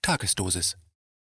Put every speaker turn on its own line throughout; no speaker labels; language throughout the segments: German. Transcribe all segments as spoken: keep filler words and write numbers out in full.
Tagesdosis.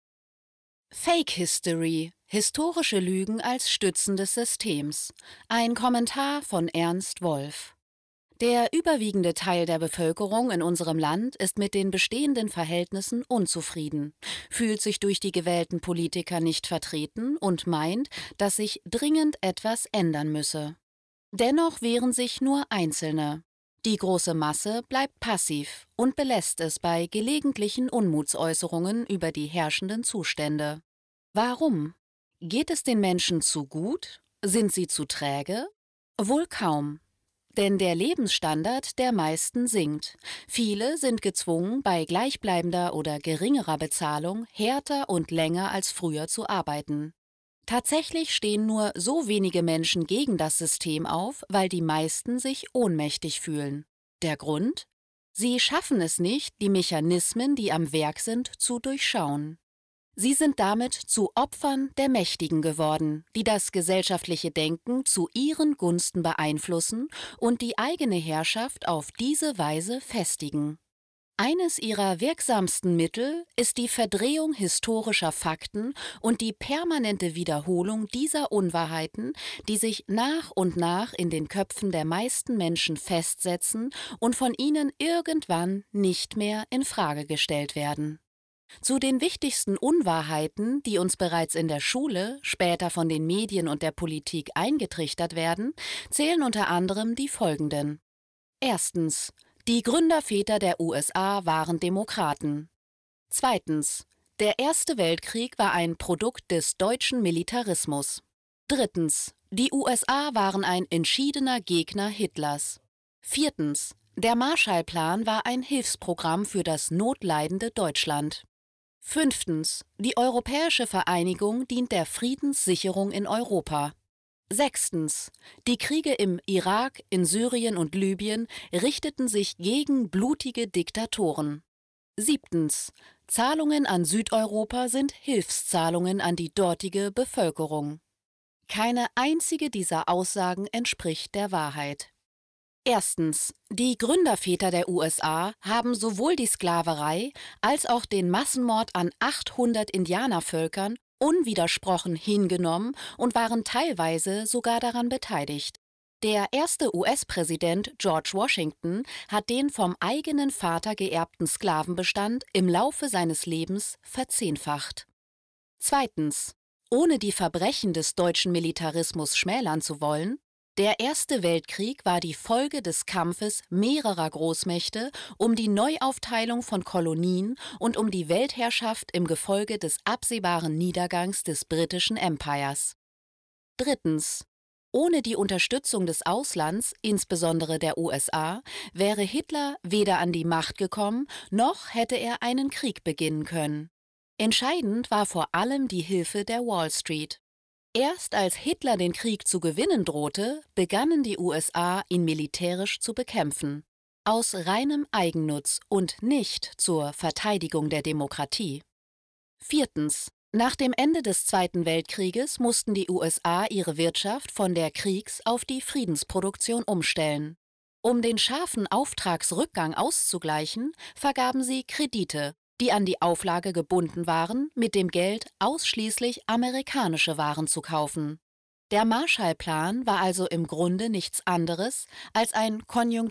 Fake History – Historische Lügen als Stützen des Systems. Ein Kommentar von Ernst Wolf. Der überwiegende Teil der Bevölkerung in unserem Land ist mit den bestehenden Verhältnissen unzufrieden, fühlt sich durch die gewählten Politiker nicht vertreten und meint, dass sich dringend etwas ändern müsse. Dennoch wehren sich nur Einzelne. Die große Masse bleibt passiv und belässt es bei gelegentlichen Unmutsäußerungen über die herrschenden Zustände. Warum? Geht es den Menschen zu gut? Sind sie zu träge? Wohl kaum. Denn der Lebensstandard der meisten sinkt. Viele sind gezwungen, bei gleichbleibender oder geringerer Bezahlung härter und länger als früher zu arbeiten. Tatsächlich stehen nur so wenige Menschen gegen das System auf, weil die meisten sich ohnmächtig fühlen. Der Grund? Sie schaffen es nicht, die Mechanismen, die am Werk sind, zu durchschauen. Sie sind damit zu Opfern der Mächtigen geworden, die das gesellschaftliche Denken zu ihren Gunsten beeinflussen und die eigene Herrschaft auf diese Weise festigen. Eines ihrer wirksamsten Mittel ist die Verdrehung historischer Fakten und die permanente Wiederholung dieser Unwahrheiten, die sich nach und nach in den Köpfen der meisten Menschen festsetzen und von ihnen irgendwann nicht mehr in Frage gestellt werden. Zu den wichtigsten Unwahrheiten, die uns bereits in der Schule, später von den Medien und der Politik eingetrichtert werden, zählen unter anderem die folgenden. Erstens. Die Gründerväter der U S A waren Demokraten. Zweitens. Der Erste Weltkrieg war ein Produkt des deutschen Militarismus. Drittens. Die U S A waren ein entschiedener Gegner Hitlers. Viertens. Der Marshallplan war ein Hilfsprogramm für das notleidende Deutschland. Fünftens. Die europäische Vereinigung dient der Friedenssicherung in Europa. Sechstens. Die Kriege im Irak, in Syrien und Libyen richteten sich gegen blutige Diktatoren. Siebtens. Zahlungen an Südeuropa sind Hilfszahlungen an die dortige Bevölkerung. Keine einzige dieser Aussagen entspricht der Wahrheit. Erstens. Die Gründerväter der U S A haben sowohl die Sklaverei als auch den Massenmord an achthundert Indianervölkern unwidersprochen hingenommen und waren teilweise sogar daran beteiligt. Der erste U S-Präsident George Washington hat den vom eigenen Vater geerbten Sklavenbestand im Laufe seines Lebens verzehnfacht. Zweitens. Ohne die Verbrechen des deutschen Militarismus schmälern zu wollen, der Erste Weltkrieg war die Folge des Kampfes mehrerer Großmächte um die Neuaufteilung von Kolonien und um die Weltherrschaft im Gefolge des absehbaren Niedergangs des britischen Empires. Drittens. Ohne die Unterstützung des Auslands, insbesondere der U S A, wäre Hitler weder an die Macht gekommen, noch hätte er einen Krieg beginnen können. Entscheidend war vor allem die Hilfe der Wall Street. Erst als Hitler den Krieg zu gewinnen drohte, begannen die U S A, ihn militärisch zu bekämpfen. Aus reinem Eigennutz und nicht zur Verteidigung der Demokratie. Viertens. Nach dem Ende des Zweiten Weltkrieges mussten die U S A ihre Wirtschaft von der Kriegs- auf die Friedensproduktion umstellen. Um den scharfen Auftragsrückgang auszugleichen, vergaben sie Kredite, die an die Auflage gebunden waren, mit dem Geld ausschließlich amerikanische Waren zu kaufen. Der Marshallplan war also im Grunde nichts anderes als ein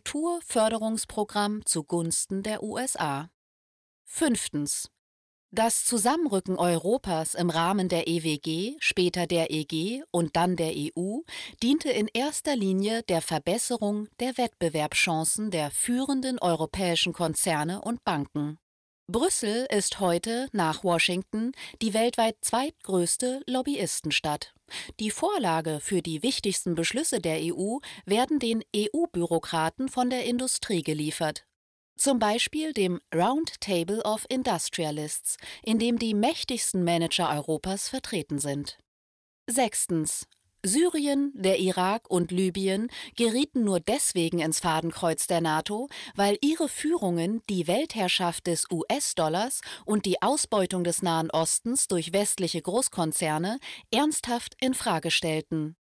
Konjunkturförderungsprogramm zugunsten der U S A. Fünftens. Das Zusammenrücken Europas im Rahmen der E W G, später der E G und dann der E U, diente in erster Linie der Verbesserung der Wettbewerbschancen der führenden europäischen Konzerne und Banken. Brüssel ist heute, nach Washington, die weltweit zweitgrößte Lobbyistenstadt. Die Vorlage für die wichtigsten Beschlüsse der E U werden den E U-Bürokraten von der Industrie geliefert. Zum Beispiel dem Round Table of Industrialists, in dem die mächtigsten Manager Europas vertreten sind. Sechstens. Syrien, der Irak und Libyen gerieten nur deswegen ins Fadenkreuz der NATO, weil ihre Führungen die Weltherrschaft des U S-Dollars und die Ausbeutung des Nahen Ostens durch westliche Großkonzerne ernsthaft in Frage stellten.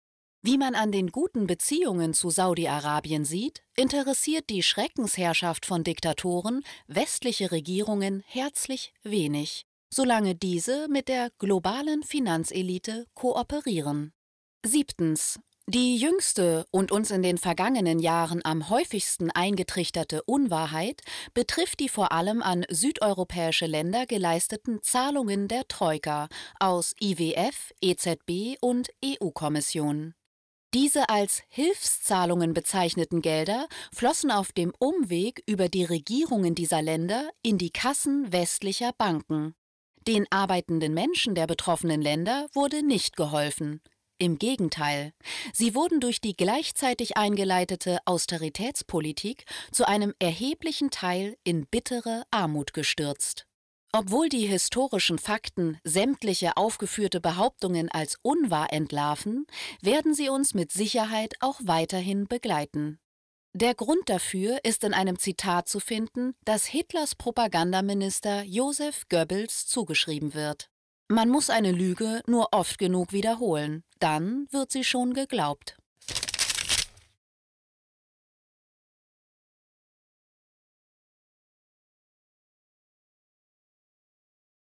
Wie man an den guten Beziehungen zu Saudi-Arabien sieht, interessiert die Schreckensherrschaft von Diktatoren westliche Regierungen herzlich wenig, solange diese mit der globalen Finanzelite kooperieren. Siebtens. Die jüngste und uns in den vergangenen Jahren am häufigsten eingetrichterte Unwahrheit betrifft die vor allem an südeuropäische Länder geleisteten Zahlungen der Troika aus I W F, E Z B und E U-Kommission. Diese als Hilfszahlungen bezeichneten Gelder flossen auf dem Umweg über die Regierungen dieser Länder in die Kassen westlicher Banken. Den arbeitenden Menschen der betroffenen Länder wurde nicht geholfen. Im Gegenteil, sie wurden durch die gleichzeitig eingeleitete Austeritätspolitik zu einem erheblichen Teil in bittere Armut gestürzt. Obwohl die historischen Fakten sämtliche aufgeführte Behauptungen als unwahr entlarven, werden sie uns mit Sicherheit auch weiterhin begleiten. Der Grund dafür ist in einem Zitat zu finden, das Hitlers Propagandaminister Joseph Goebbels zugeschrieben wird. Man muss eine Lüge nur oft genug wiederholen, dann wird sie schon geglaubt.